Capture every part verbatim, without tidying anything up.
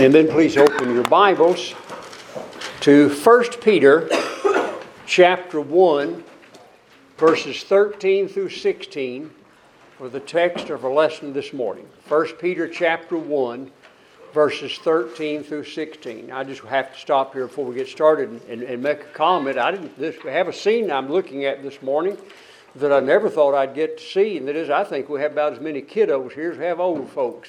And then please open your Bibles to First Peter chapter one, verses thirteen through sixteen for the text of our lesson this morning. First Peter chapter one, verses thirteen through sixteen. I just have to stop here before we get started and, and, and make a comment. I didn't this, have a scene I'm looking at this morning that I never thought I'd get to see, and that is I think we have about as many kiddos here as we have old folks.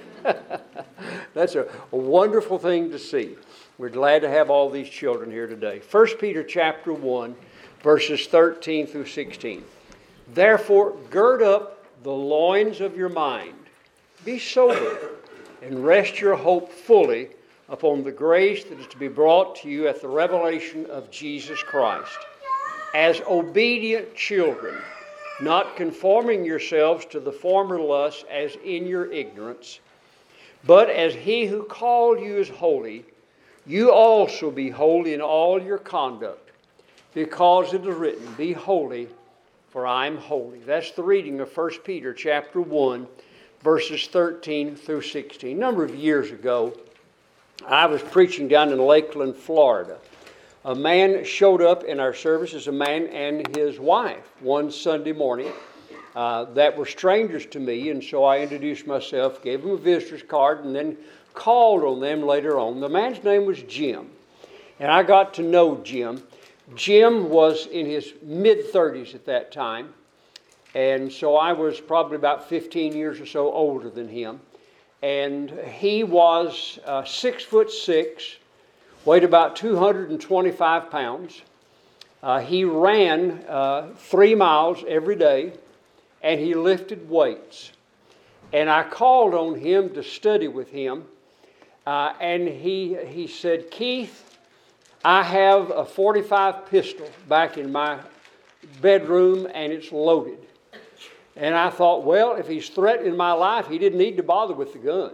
That's a, a wonderful thing to see. We're glad to have all these children here today. First Peter chapter one, verses thirteen through sixteen. Therefore, gird up the loins of your mind. Be sober, and rest your hope fully upon the grace that is to be brought to you at the revelation of Jesus Christ. As obedient children, not conforming yourselves to the former lusts as in your ignorance, but as he who called you is holy, you also be holy in all your conduct, because it is written, be holy, for I am holy. That's the reading of First Peter chapter one, verses thirteen through sixteen. A number of years ago, I was preaching down in Lakeland, Florida. A man showed up in our services, a man and his wife, one Sunday morning uh, that were strangers to me, and so I introduced myself, gave them a visitor's card, and then called on them later on. The man's name was Jim, and I got to know Jim. Jim was in his mid-thirties at that time, and so I was probably about fifteen years or so older than him, and he was uh, six foot six, weighed about two hundred twenty-five pounds. Uh, he ran uh, three miles every day, and he lifted weights. And I called on him to study with him, uh, and he he said, Keith, I have a forty-five pistol back in my bedroom, and it's loaded. And I thought, well, if he's threatening my life, he didn't need to bother with the gun.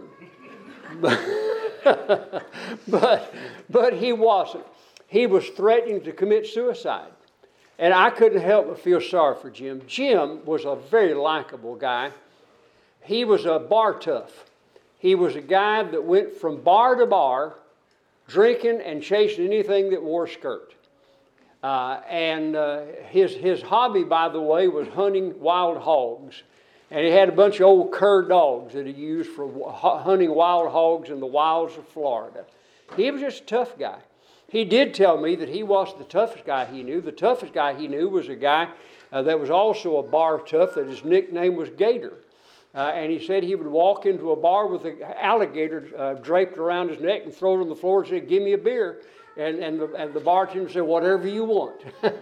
but but he wasn't. He was threatening to commit suicide. And I couldn't help but feel sorry for Jim. Jim was a very likable guy. He was a bar tough. He was a guy that went from bar to bar, drinking and chasing anything that wore a skirt. Uh, and uh, his, his hobby, by the way, was hunting wild hogs. And he had a bunch of old cur dogs that he used for hunting wild hogs in the wilds of Florida. He was just a tough guy. He did tell me that he wasn't the toughest guy he knew. The toughest guy he knew was a guy uh, that was also a bar tough, that his nickname was Gator. Uh, and he said he would walk into a bar with an alligator uh, draped around his neck and throw it on the floor and say, give me a beer. And, and, the, and the bartender said, whatever you want.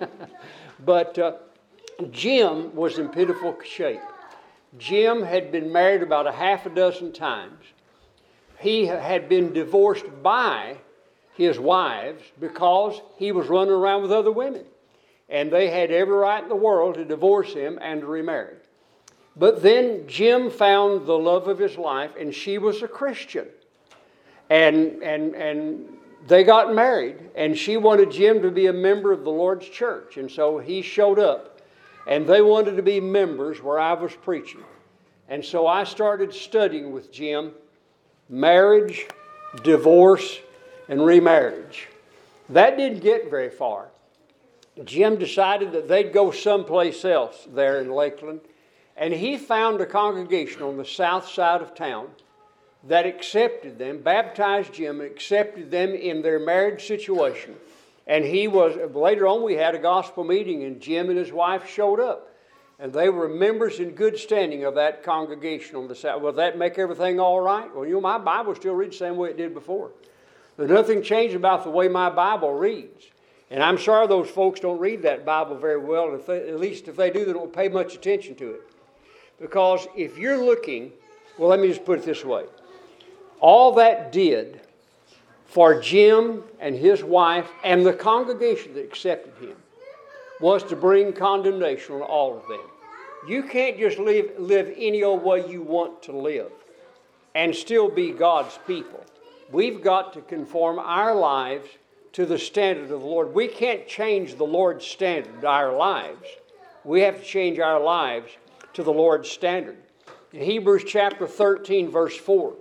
But uh, Jim was in pitiful shape. Jim had been married about a half a dozen times. He had been divorced by his wives because he was running around with other women. And they had every right in the world to divorce him and to remarry. But then Jim found the love of his life, and she was a Christian. And, and, and they got married, and she wanted Jim to be a member of the Lord's church. And so he showed up. And they wanted to be members where I was preaching. And so I started studying with Jim marriage, divorce, and remarriage. That didn't get very far. Jim decided that they'd go someplace else there in Lakeland. And he found a congregation on the south side of town that accepted them, baptized Jim, and accepted them in their marriage situation. And he was, later on we had a gospel meeting, and Jim and his wife showed up. And they were members in good standing of that congregation on the south. Will that make everything all right? Well, you know, my Bible still reads the same way it did before. There's nothing changed about the way my Bible reads. And I'm sorry those folks don't read that Bible very well. If they, at least if they do, they don't pay much attention to it. Because if you're looking, well, let me just put it this way. All that did for Jim and his wife and the congregation that accepted him was to bring condemnation on all of them. You can't just live, live any old way you want to live and still be God's people. We've got to conform our lives to the standard of the Lord. We can't change the Lord's standard to our lives. We have to change our lives to the Lord's standard. In Hebrews chapter thirteen, verse four,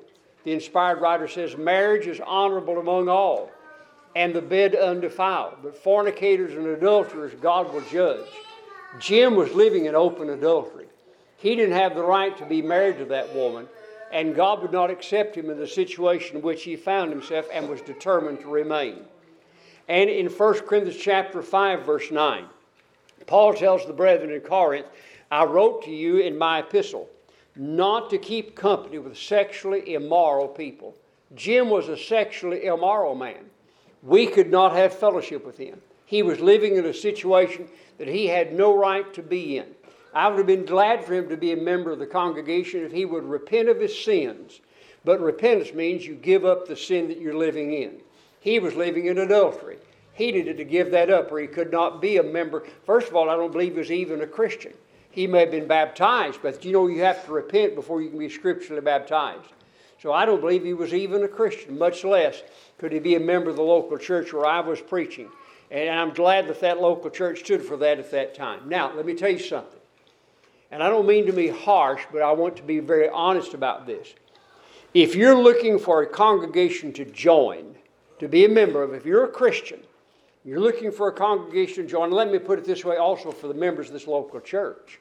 The inspired writer says, marriage is honorable among all, and the bed undefiled. But fornicators and adulterers God will judge. Jim was living in open adultery. He didn't have the right to be married to that woman, and God would not accept him in the situation in which he found himself and was determined to remain. And in First Corinthians chapter five, verse nine, Paul tells the brethren in Corinth, I wrote to you in my epistle not to keep company with sexually immoral people. Jim was a sexually immoral man. We could not have fellowship with him. He was living in a situation that he had no right to be in. I would have been glad for him to be a member of the congregation if he would repent of his sins. But repentance means you give up the sin that you're living in. He was living in adultery. He needed to give that up or he could not be a member. First of all, I don't believe he was even a Christian. He may have been baptized, but you know you have to repent before you can be scripturally baptized. So I don't believe he was even a Christian, much less could he be a member of the local church where I was preaching. And I'm glad that that local church stood for that at that time. Now, let me tell you something. And I don't mean to be harsh, but I want to be very honest about this. If you're looking for a congregation to join, to be a member of, if you're a Christian, you're looking for a congregation to join, let me put it this way also for the members of this local church.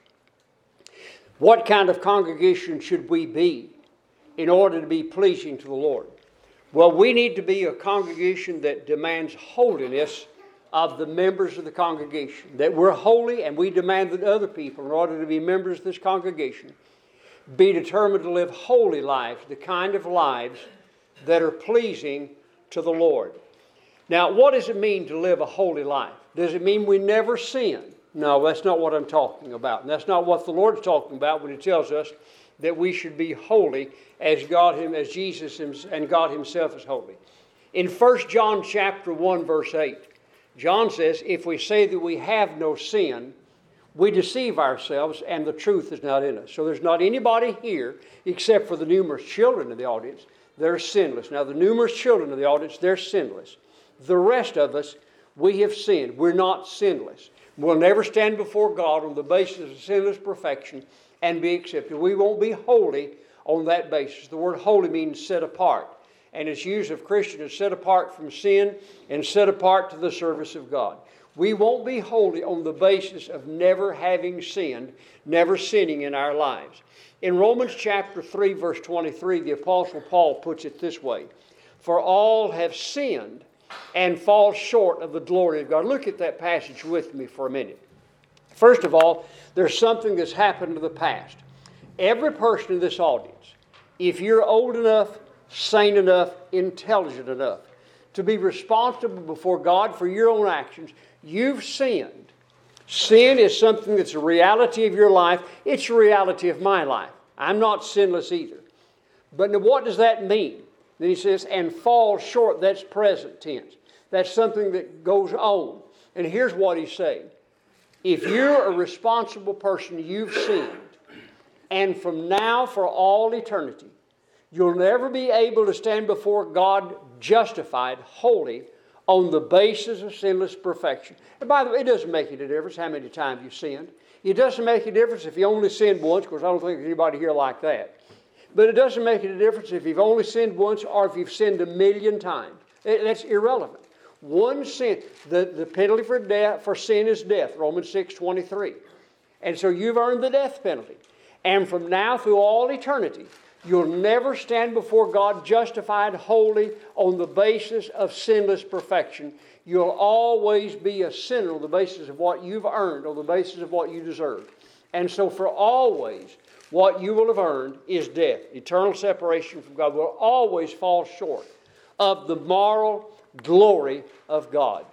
What kind of congregation should we be in order to be pleasing to the Lord? Well, we need to be a congregation that demands holiness of the members of the congregation. That we're holy and we demand that other people, in order to be members of this congregation, be determined to live holy lives, the kind of lives that are pleasing to the Lord. Now, what does it mean to live a holy life? Does it mean we never sin? No, that's not what I'm talking about. And that's not what the Lord's talking about when He tells us that we should be holy as God, as Jesus and God Himself is holy. In First John chapter one, verse eight, John says, if we say that we have no sin, we deceive ourselves and the truth is not in us. So there's not anybody here, except for the numerous children of the audience, that are sinless. Now the numerous children of the audience, they're sinless. The rest of us, we have sinned. We're not sinless. We'll never stand before God on the basis of sinless perfection and be accepted. We won't be holy on that basis. The word holy means set apart. And it's used of Christians as set apart from sin and set apart to the service of God. We won't be holy on the basis of never having sinned, never sinning in our lives. In Romans chapter three, verse twenty-three, the Apostle Paul puts it this way, for all have sinned and fall short of the glory of God. Look at that passage with me for a minute. First of all, there's something that's happened in the past. Every person in this audience, if you're old enough, sane enough, intelligent enough to be responsible before God for your own actions, you've sinned. Sin is something that's a reality of your life. It's a reality of my life. I'm not sinless either. But what does that mean? Then he says, and fall short, that's present tense. That's something that goes on. And here's what he's saying. If you're a responsible person, you've sinned. And from now for all eternity, you'll never be able to stand before God justified, holy, on the basis of sinless perfection. And by the way, it doesn't make any difference how many times you've sinned. It doesn't make a difference if you only sinned once, because I don't think there's anybody here like that. But it doesn't make any difference if you've only sinned once or if you've sinned a million times. It, that's irrelevant. One sin, the, the penalty for death for sin is death, Romans six twenty-three. And so you've earned the death penalty. And from now through all eternity, you'll never stand before God justified, holy, on the basis of sinless perfection. You'll always be a sinner on the basis of what you've earned, on the basis of what you deserve. And so for always, what you will have earned is death. Eternal separation from God will always fall short of the moral glory of God.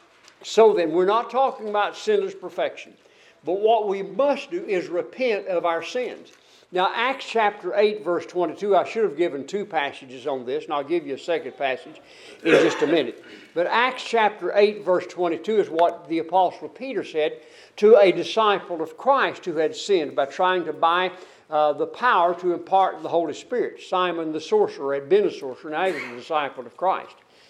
So then, we're not talking about sinless perfection. But what we must do is repent of our sins. Now, Acts chapter eight, verse twenty-two, I should have given two passages on this, and I'll give you a second passage in just a minute. But Acts chapter eight, verse twenty-two is what the Apostle Peter said to a disciple of Christ who had sinned by trying to buy uh, the power to impart the Holy Spirit. Simon the sorcerer had been a sorcerer, now he was a disciple of Christ.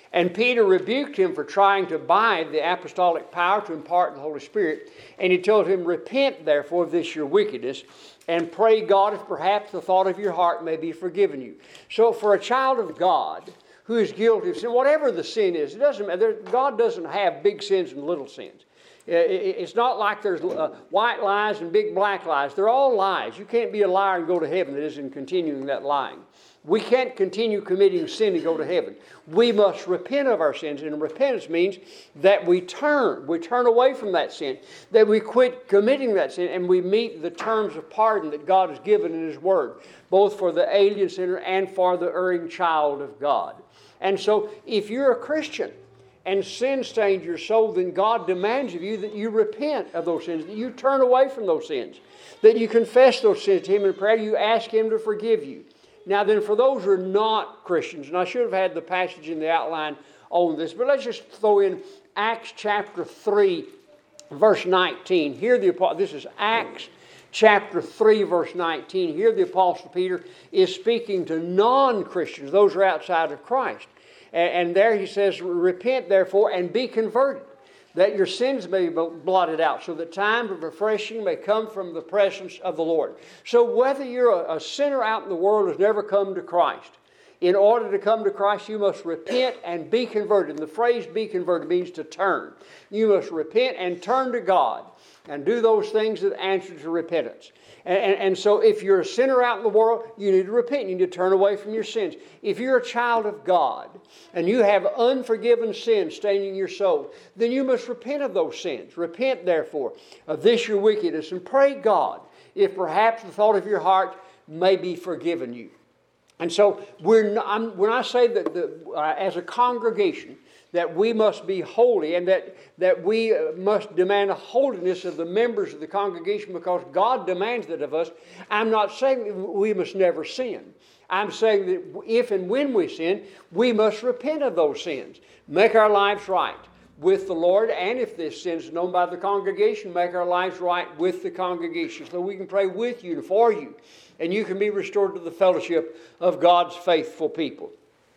And Peter rebuked him for trying to buy the apostolic power to impart the Holy Spirit. And he told him, repent therefore of this your wickedness, and pray God if perhaps the thought of your heart may be forgiven you. So for a child of God who is guilty of sin, whatever the sin is, it doesn't matter. God doesn't have big sins and little sins. It's not like there's white lies and big black lies. They're all lies. You can't be a liar and go to heaven that isn't continuing that lying. We can't continue committing sin and go to heaven. We must repent of our sins, and repentance means that we turn. We turn away from that sin, that we quit committing that sin, and we meet the terms of pardon that God has given in His Word, both for the alien sinner and for the erring child of God. And so, if you're a Christian and sin stains your soul, then God demands of you that you repent of those sins, that you turn away from those sins, that you confess those sins to Him in prayer, you ask Him to forgive you. Now then, for those who are not Christians, and I should have had the passage in the outline on this, but let's just throw in Acts chapter three, verse nineteen. Here the this is Acts chapter three, verse nineteen. Here the Apostle Peter is speaking to non-Christians, those who are outside of Christ. And, and there he says, repent therefore and be converted, that your sins may be blotted out, so that time of refreshing may come from the presence of the Lord. So whether you're a, a sinner out in the world who's never come to Christ, in order to come to Christ, you must repent and be converted. And the phrase be converted means to turn. You must repent and turn to God and do those things that answer to repentance. And, and, and so if you're a sinner out in the world, you need to repent. You need to turn away from your sins. If you're a child of God and you have unforgiven sins staining your soul, then you must repent of those sins. Repent, therefore, of this your wickedness, and pray God if perhaps the thought of your heart may be forgiven you. And so we're not, I'm, when I say that the, uh, as a congregation, that we must be holy, and that, that we must demand a holiness of the members of the congregation because God demands that of us, I'm not saying that we must never sin. I'm saying that if and when we sin, we must repent of those sins. Make our lives right with the Lord, and if this sin is known by the congregation, make our lives right with the congregation so we can pray with you and for you, and you can be restored to the fellowship of God's faithful people.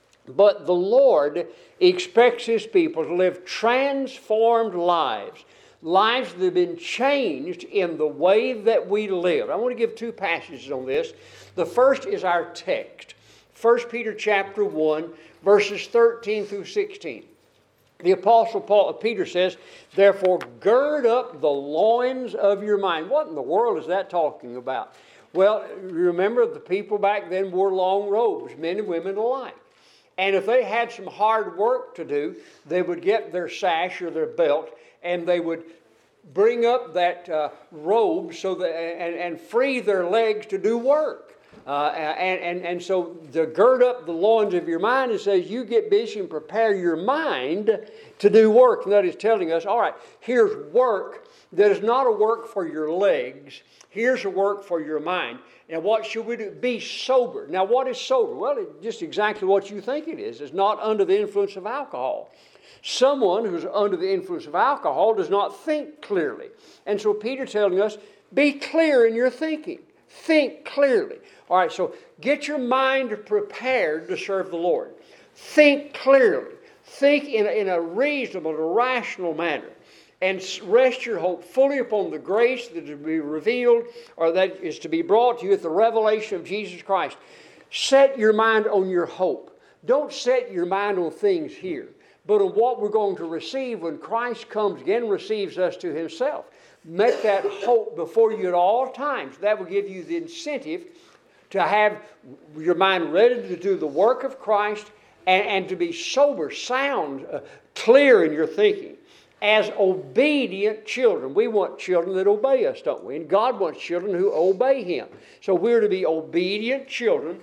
But the Lord expects His people to live transformed lives, lives that have been changed in the way that we live. I want to give two passages on this. The first is our text, First Peter chapter one, verses thirteen through sixteen. The Apostle Paul, Peter says, therefore gird up the loins of your mind. What in the world is that talking about? Well, remember the people back then wore long robes, men and women alike. And if they had some hard work to do, they would get their sash or their belt, and they would bring up that uh, robe so that and, and free their legs to do work. Uh, and, and, and so to gird up the loins of your mind, it says you get busy and prepare your mind to do work. And that is telling us, all right, here's work that is not a work for your legs. Here's a work for your mind. And what should we do? Be sober. Now, what is sober? Well, it's just exactly what you think it is. It's not under the influence of alcohol. Someone who's under the influence of alcohol does not think clearly. And so Peter's telling us, be clear in your thinking. Think clearly. All right, so get your mind prepared to serve the Lord. Think clearly. Think in a, in a reasonable, rational manner. And rest your hope fully upon the grace that is to be revealed, or that is to be brought to you at the revelation of Jesus Christ. Set your mind on your hope. Don't set your mind on things here, but on what we're going to receive when Christ comes again and receives us to Himself. Make that hope before you at all times. That will give you the incentive to have your mind ready to do the work of Christ and, and to be sober, sound, uh, clear in your thinking. As obedient children. We want children that obey us, don't we? And God wants children who obey Him. So we're to be obedient children,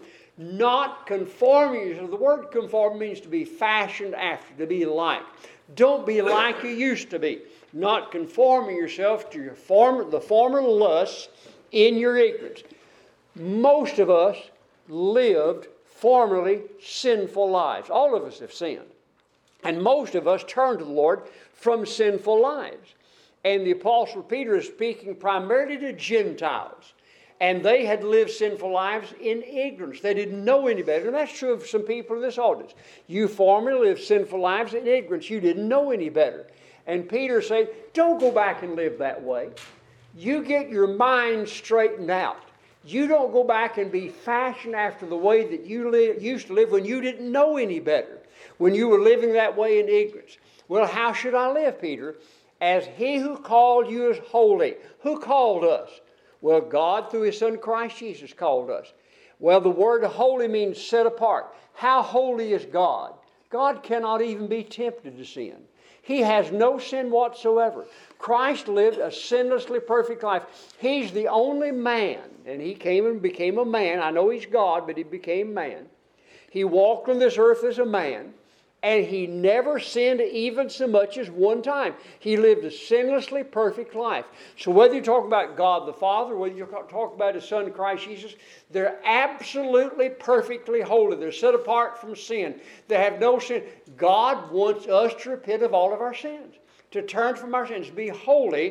not conforming. So the word conform means to be fashioned after, to be like. Don't be like you used to be. Not conforming yourself to your former, the former lusts in your ignorance. Most of us lived formerly sinful lives. All of us have sinned. And most of us turn to the Lord from sinful lives. And the Apostle Peter is speaking primarily to Gentiles. And they had lived sinful lives in ignorance. They didn't know any better. And that's true of some people in this audience. You formerly lived sinful lives in ignorance. You didn't know any better. And Peter said, don't go back and live that way. You get your mind straightened out. You don't go back and be fashioned after the way that you li- used to live when you didn't know any better, when you were living that way in ignorance. Well, how should I live, Peter? As he who called you is holy. Who called us? Well, God, through His Son Christ Jesus, called us. Well, the word holy means set apart. How holy is God? God cannot even be tempted to sin. He has no sin whatsoever. Christ lived a sinlessly perfect life. He's the only man, and He came and became a man. I know He's God, but He became man. He walked on this earth as a man. And He never sinned even so much as one time. He lived a sinlessly perfect life. So whether you talk about God the Father, whether you talk about His Son Christ Jesus, they're absolutely perfectly holy. They're set apart from sin. They have no sin. God wants us to repent of all of our sins, to turn from our sins, be holy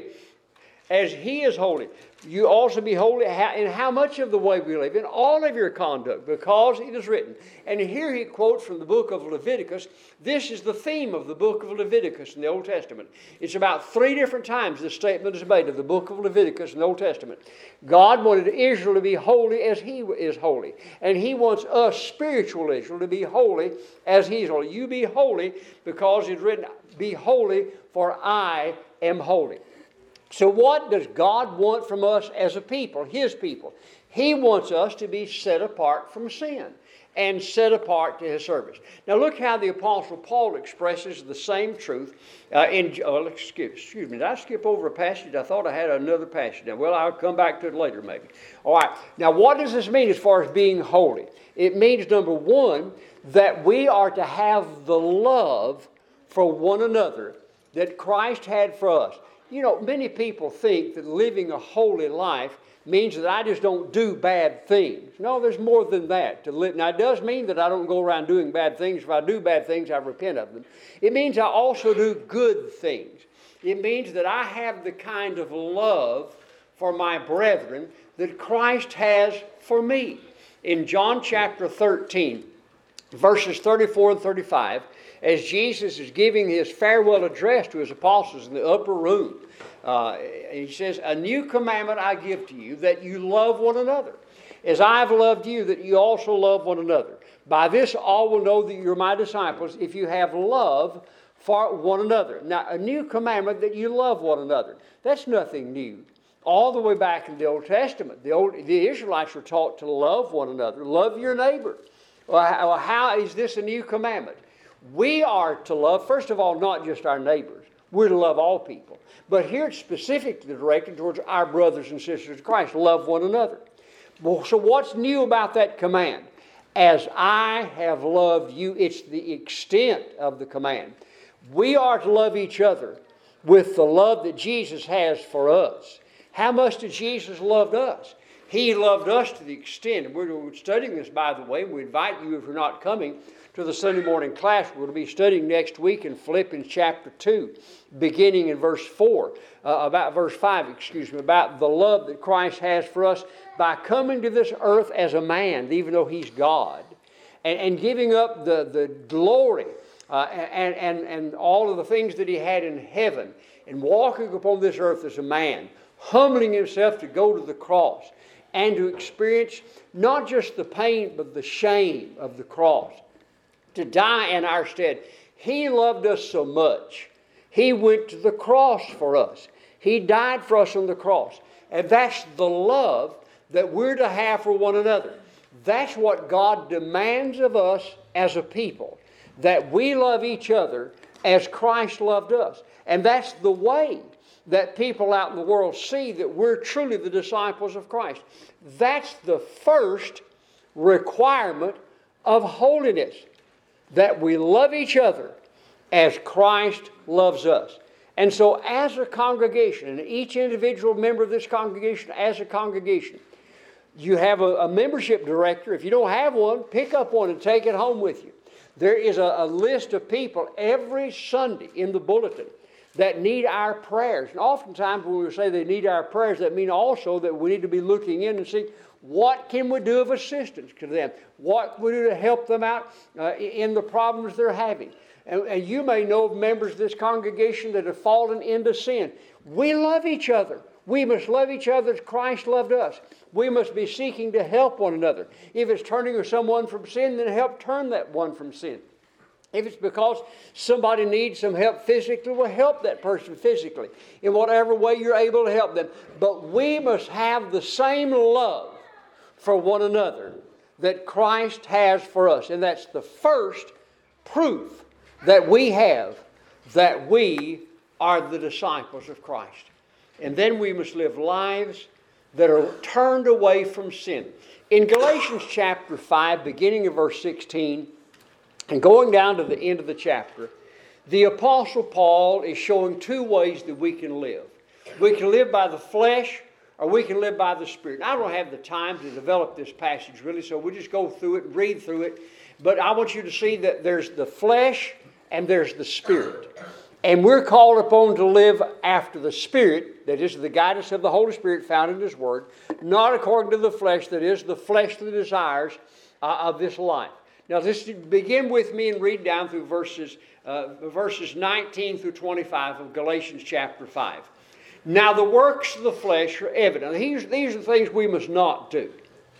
as He is holy. You also be holy in how much of the way we live, in all of your conduct, because it is written. And here he quotes from the book of Leviticus. This is the theme of the book of Leviticus in the Old Testament. It's about three different times this statement is made of the book of Leviticus in the Old Testament. God wanted Israel to be holy as He is holy. And He wants us, spiritual Israel, to be holy as He is holy. You be holy because it's written, be holy for I am holy. So what does God want from us as a people, His people? He wants us to be set apart from sin and set apart to His service. Now look how the Apostle Paul expresses the same truth. Uh, in, oh, excuse, excuse me, did I skip over a passage? I thought I had another passage. Now, well, I'll come back to it later maybe. All right, now what does this mean as far as being holy? It means, number one, that we are to have the love for one another that Christ had for us. You know, many people think that living a holy life means that I just don't do bad things. No, there's more than that to live. Now, it does mean that I don't go around doing bad things. If I do bad things, I repent of them. It means I also do good things. It means that I have the kind of love for my brethren that Christ has for me. In John chapter thirteen, verses thirty-four and thirty-five, as Jesus is giving His farewell address to His apostles in the upper room, uh, He says, a new commandment I give to you, that you love one another. As I have loved you, that you also love one another. By this all will know that you're my disciples, if you have love for one another. Now, a new commandment that you love one another. That's nothing new. All the way back in the Old Testament, the, old, the Israelites were taught to love one another. Love your neighbor. Well, how is this a new commandment? We are to love, first of all, not just our neighbors. We're to love all people. But here it's specifically directed towards our brothers and sisters in Christ. Love one another. Well, so what's new about that command? As I have loved you, it's the extent of the command. We are to love each other with the love that Jesus has for us. How much did Jesus love us? He loved us to the extent, and we're studying this, by the way. We invite you, if you're not coming, to the Sunday morning class. We're going to be studying next week in Philippians chapter two, beginning in verse four, uh, about verse five, excuse me, about the love that Christ has for us by coming to this earth as a man, even though He's God, and, and giving up the, the glory uh, and, and, and all of the things that He had in heaven, and walking upon this earth as a man, humbling Himself to go to the cross and to experience not just the pain, but the shame of the cross, to die in our stead. He loved us so much. He went to the cross for us. He died for us on the cross. And that's the love that we're to have for one another. That's what God demands of us as a people, that we love each other as Christ loved us. And that's the way that people out in the world see that we're truly the disciples of Christ. That's the first requirement of holiness, that we love each other as Christ loves us. And so as a congregation, and each individual member of this congregation as a congregation, you have a, a membership director. If you don't have one, pick up one and take it home with you. There is a, a list of people every Sunday in the bulletin that need our prayers. And oftentimes when we say they need our prayers, that means also that we need to be looking in and see what can we do of assistance to them? What can we do to help them out uh, in the problems they're having? And, and you may know of members of this congregation that have fallen into sin. We love each other. We must love each other as Christ loved us. We must be seeking to help one another. If it's turning someone from sin, then help turn that one from sin. If it's because somebody needs some help physically, we'll help that person physically in whatever way you're able to help them. But we must have the same love for one another that Christ has for us. And that's the first proof that we have that we are the disciples of Christ. And then we must live lives that are turned away from sin. In Galatians chapter five, beginning of verse sixteen, and going down to the end of the chapter, the Apostle Paul is showing two ways that we can live. We can live by the flesh, or we can live by the Spirit. Now, I don't have the time to develop this passage really, so we'll just go through it and read through it. But I want you to see that there's the flesh and there's the Spirit. And we're called upon to live after the Spirit, that is the guidance of the Holy Spirit found in His Word, not according to the flesh, that is the fleshly desires uh, of this life. Now, just begin with me and read down through verses, uh, verses nineteen through twenty-five of Galatians chapter five. Now, the works of the flesh are evident. These, these are things we must not do.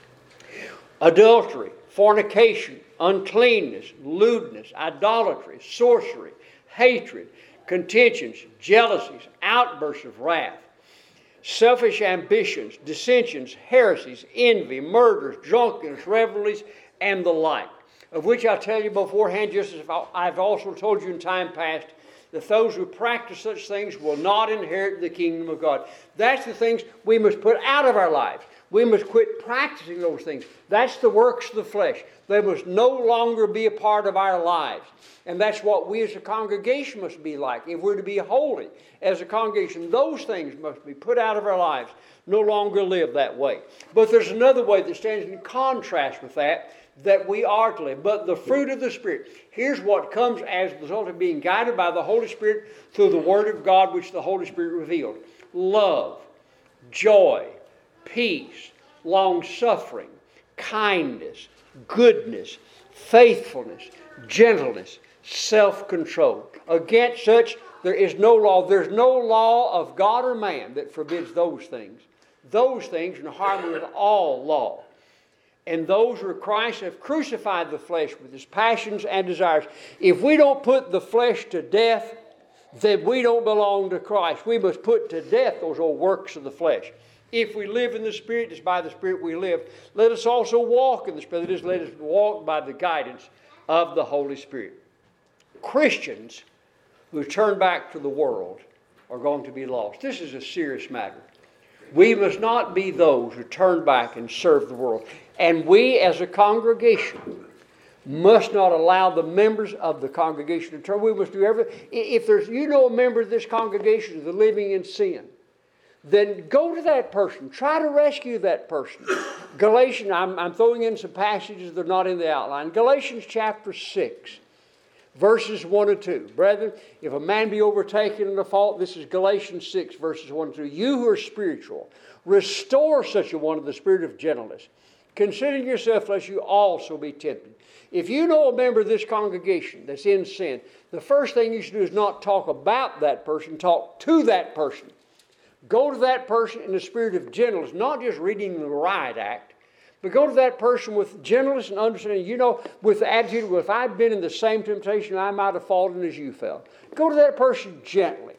Adultery, fornication, uncleanness, lewdness, idolatry, sorcery, hatred, contentions, jealousies, outbursts of wrath, selfish ambitions, dissensions, heresies, envy, murders, drunkenness, revelries, and the like. Of which I tell you beforehand, just as I've also told you in time past, that those who practice such things will not inherit the kingdom of God. That's the things we must put out of our lives. We must quit practicing those things. That's the works of the flesh. They must no longer be a part of our lives. And that's what we as a congregation must be like. If we're to be holy as a congregation, those things must be put out of our lives. No longer live that way. But there's another way that stands in contrast with that, that we are to live. But the fruit of the Spirit, here's what comes as the result of being guided by the Holy Spirit through the Word of God which the Holy Spirit revealed. Love, joy, peace, long-suffering, kindness, goodness, faithfulness, gentleness, self-control. Against such there is no law. There's no law of God or man that forbids those things. Those things are in harmony with all law. And those who Christ have crucified the flesh with its passions and desires. If we don't put the flesh to death, then we don't belong to Christ. We must put to death those old works of the flesh. If we live in the Spirit, it's by the Spirit we live. Let us also walk in the Spirit. That is, let us walk by the guidance of the Holy Spirit. Christians who turn back to the world are going to be lost. This is a serious matter. We must not be those who turn back and serve the world. And we as a congregation must not allow the members of the congregation to turn. We must do everything. If there's, you know, a member of this congregation that's living in sin, then go to that person. Try to rescue that person. Galatians, I'm, I'm throwing in some passages that are not in the outline. Galatians chapter six, verses one and two. Brethren, if a man be overtaken in a fault, this is Galatians six, verses one and two. You who are spiritual, restore such a one to the spirit of gentleness, considering yourself lest you also be tempted. If you know a member of this congregation that's in sin, the first thing you should do is not talk about that person, talk to that person. Go to that person in the spirit of gentleness, not just reading the riot act, but go to that person with gentleness and understanding. You know, with the attitude, well, if I'd been in the same temptation, I might have fallen as you fell. Go to that person gently.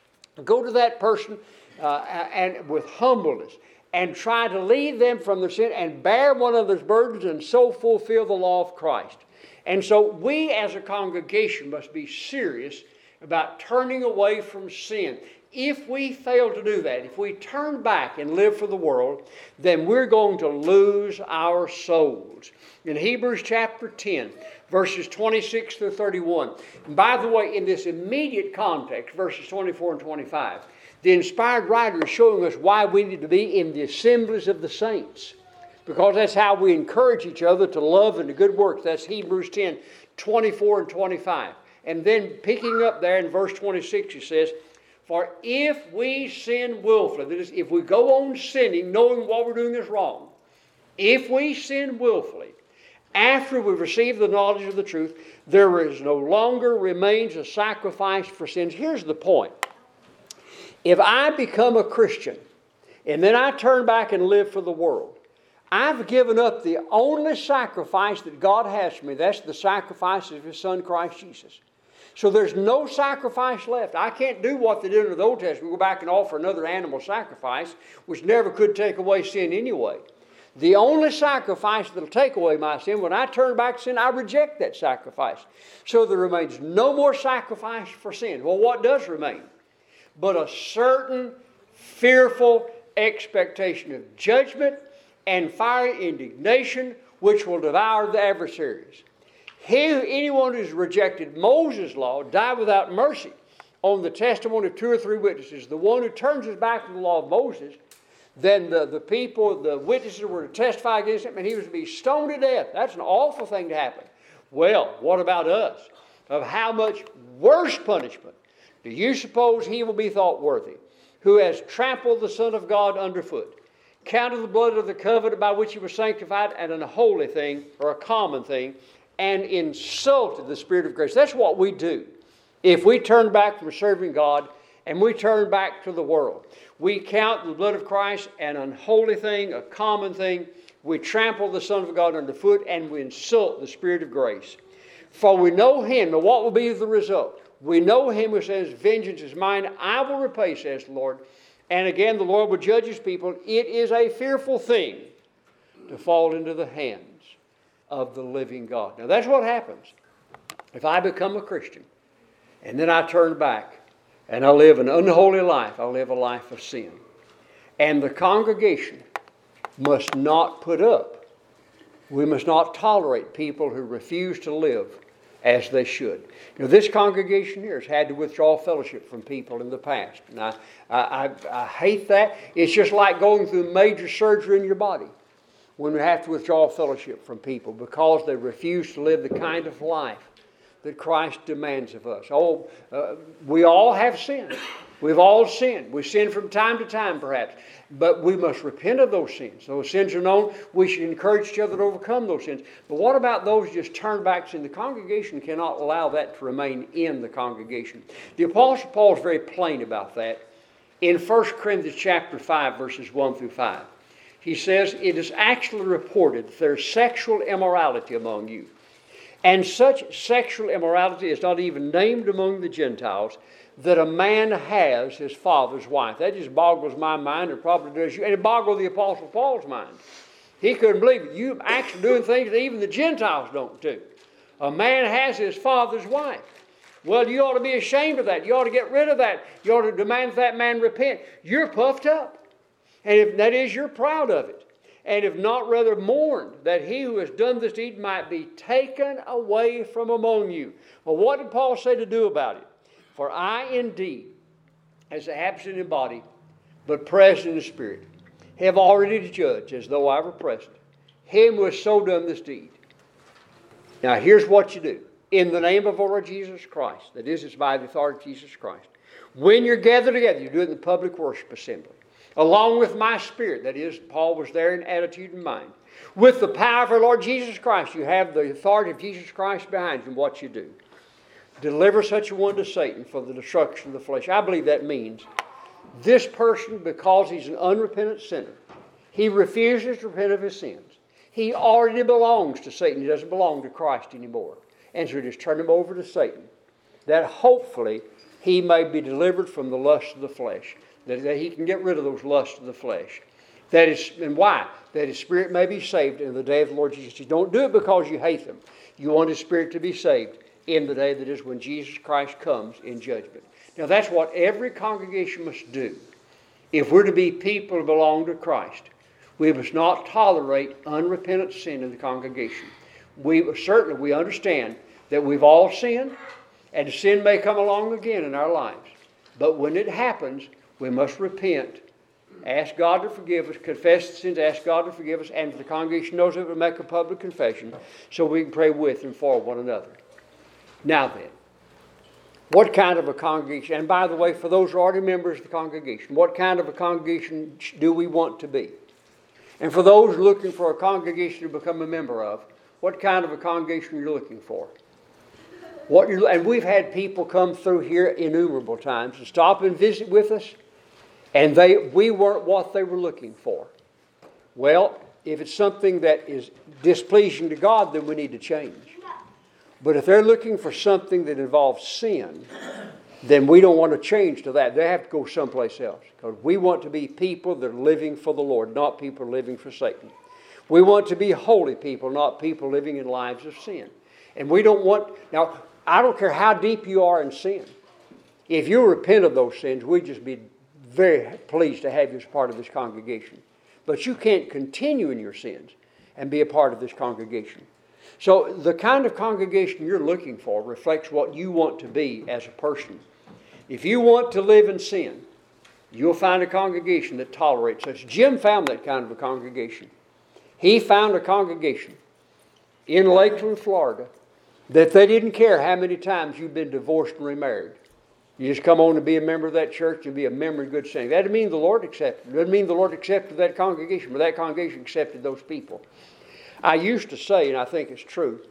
Go to that person uh, and with humbleness, and try to lead them from their sin and bear one another's burdens and so fulfill the law of Christ. And so we as a congregation must be serious about turning away from sin. If we fail to do that, if we turn back and live for the world, then we're going to lose our souls. In Hebrews chapter ten, verses twenty-six through thirty-one. And by the way, in this immediate context, verses twenty-four and twenty-five, the inspired writer is showing us why we need to be in the assemblies of the saints. Because that's how we encourage each other to love and to good works. That's Hebrews ten, twenty-four and twenty-five. And then picking up there in verse twenty-six, it says, For if we sin willfully, that is, if we go on sinning, knowing what we're doing is wrong, if we sin willfully, after we've received the knowledge of the truth, there is no longer remains a sacrifice for sins. Here's the point. If I become a Christian, and then I turn back and live for the world, I've given up the only sacrifice that God has for me. That's the sacrifice of His Son, Christ Jesus. So there's no sacrifice left. I can't do what they did in the Old Testament. Go back and offer another animal sacrifice, which never could take away sin anyway. The only sacrifice that will take away my sin, when I turn back to sin, I reject that sacrifice. So there remains no more sacrifice for sin. Well, what does remain? But a certain fearful expectation of judgment and fiery indignation which will devour the adversaries. He, anyone who's rejected Moses' law died without mercy on the testimony of two or three witnesses. The one who turns his back to the law of Moses, then the, the people, the witnesses were to testify against him, and he was to be stoned to death. That's an awful thing to happen. Well, what about us? Of how much worse punishment do you suppose he will be thought worthy, who has trampled the Son of God underfoot, counted the blood of the covenant by which he was sanctified an unholy thing, or a common thing, and insulted the Spirit of grace? That's what we do if we turn back from serving God and we turn back to the world. We count the blood of Christ an unholy thing, a common thing. We trample the Son of God underfoot, and we insult the Spirit of grace. For we know Him, and what will be the result? We know Him who says, vengeance is mine, I will repay, says the Lord. And again, the Lord will judge His people. It is a fearful thing to fall into the hands of the living God. Now that's what happens if I become a Christian and then I turn back and I live an unholy life. I live a life of sin. And the congregation must not put up. We must not tolerate people who refuse to live as they should. You know, this congregation here has had to withdraw fellowship from people in the past. And I, I, I, I hate that. It's just like going through major surgery in your body when we have to withdraw fellowship from people because they refuse to live the kind of life that Christ demands of us. Oh, uh, we all have sinned. We've all sinned. We sin from time to time, perhaps. But we must repent of those sins. Those sins are known. We should encourage each other to overcome those sins. But what about those who just turn back to sin? The congregation cannot allow that to remain in the congregation. The Apostle Paul is very plain about that in First Corinthians chapter five, verses one through five. He says, it is actually reported that there is sexual immorality among you. And such sexual immorality is not even named among the Gentiles, that a man has his father's wife. That just boggles my mind, and probably does you. And it boggled the Apostle Paul's mind. He couldn't believe it. You actually doing things that even the Gentiles don't do. A man has his father's wife. Well, you ought to be ashamed of that. You ought to get rid of that. You ought to demand that man repent. You're puffed up. And if that is, you're proud of it. And if not, rather mourned that he who has done this deed might be taken away from among you. Well, what did Paul say to do about it? For I indeed, as absent in body, but present in the Spirit, have already to judge, as though I were present, him who has so done this deed. Now here's what you do. In the name of our Lord Jesus Christ, that is, it's by the authority of Jesus Christ. When you're gathered together, you do it in the public worship assembly. Along with my spirit, that is, Paul was there in attitude and mind. With the power of our Lord Jesus Christ, you have the authority of Jesus Christ behind you in what you do. Deliver such a one to Satan for the destruction of the flesh. I believe that means this person, because he's an unrepentant sinner, he refuses to repent of his sins. He already belongs to Satan. He doesn't belong to Christ anymore. And so just turn him over to Satan, that hopefully he may be delivered from the lust of the flesh. That, that he can get rid of those lusts of the flesh. That is, and why? That his spirit may be saved in the day of the Lord Jesus. You don't do it because you hate them. You want his spirit to be saved in the day that is when Jesus Christ comes in judgment. Now that's what every congregation must do. If we're to be people who belong to Christ, we must not tolerate unrepentant sin in the congregation. We certainly we understand that we've all sinned, and sin may come along again in our lives. But when it happens, we must repent, ask God to forgive us, confess the sins, ask God to forgive us, and if the congregation knows it, we'll make a public confession so we can pray with and for one another. Now then, What kind of a congregation? And by the way, for those who are already members of the congregation, what kind of a congregation do we want to be? And for those looking for a congregation to become a member of, what kind of a congregation are you looking for? What you're, and we've had people come through here innumerable times and stop and visit with us, and they we weren't what they were looking for. Well, if it's something that is displeasing to God, then we need to change. But if they're looking for something that involves sin, then we don't want to change to that. They have to go someplace else. Because we want to be people that are living for the Lord, not people living for Satan. We want to be holy people, not people living in lives of sin. And we don't want... Now, I don't care how deep you are in sin. If you repent of those sins, we'd just be very pleased to have you as part of this congregation. But you can't continue in your sins and be a part of this congregation. So the kind of congregation you're looking for reflects what you want to be as a person. If you want to live in sin, you'll find a congregation that tolerates such. Jim found that kind of a congregation. He found a congregation in Lakeland, Florida, that they didn't care how many times you've been divorced and remarried. You just come on to be a member of that church and be a member in good standing. That doesn't mean the Lord accepted. It doesn't mean the Lord accepted that congregation, but that congregation accepted those people. I used to say, and I think it's true,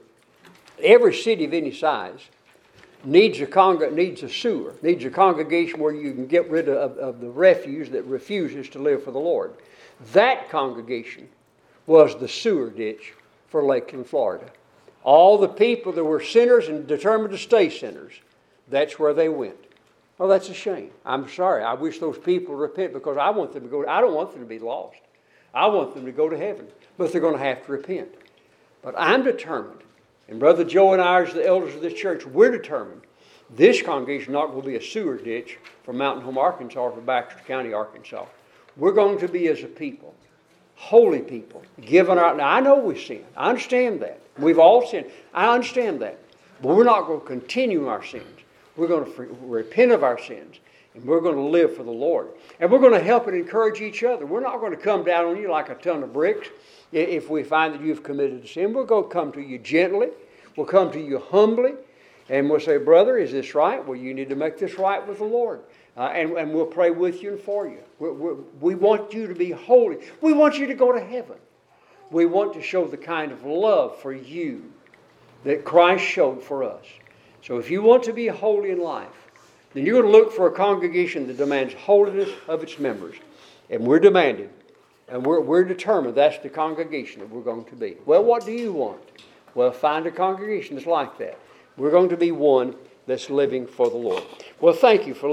every city of any size needs a congr- needs a sewer, needs a congregation where you can get rid of, of the refuse that refuses to live for the Lord. That congregation was the sewer ditch for Lakeland, Florida. All the people that were sinners and determined to stay sinners, that's where they went. Well, that's a shame. I'm sorry. I wish those people would repent because I want them to go. I don't want them to be lost. I want them to go to heaven, but they're going to have to repent. But I'm determined, and Brother Joe and I, as the elders of this church, we're determined. This congregation is not going to be a sewer ditch for Mountain Home, Arkansas, or for Baxter County, Arkansas. We're going to be, as a people, holy people, given our... Now, I know we sin. I understand that. We've all sinned. I understand that. But we're not going to continue our sins. We're going to free, repent of our sins, and we're going to live for the Lord. And we're going to help and encourage each other. We're not going to come down on you like a ton of bricks if we find that you've committed a sin. We're going to come to you gently. We'll come to you humbly. And we'll say, brother, is this right? Well, you need to make this right with the Lord. Uh, and, and we'll pray with you and for you. We, we, we want you to be holy. We want you to go to heaven. We want to show the kind of love for you that Christ showed for us. So if you want to be holy in life, then you're going to look for a congregation that demands holiness of its members. And we're demanding, and we're, we're determined that's the congregation that we're going to be. Well, what do you want? Well, find a congregation that's like that. We're going to be one that's living for the Lord. Well, thank you for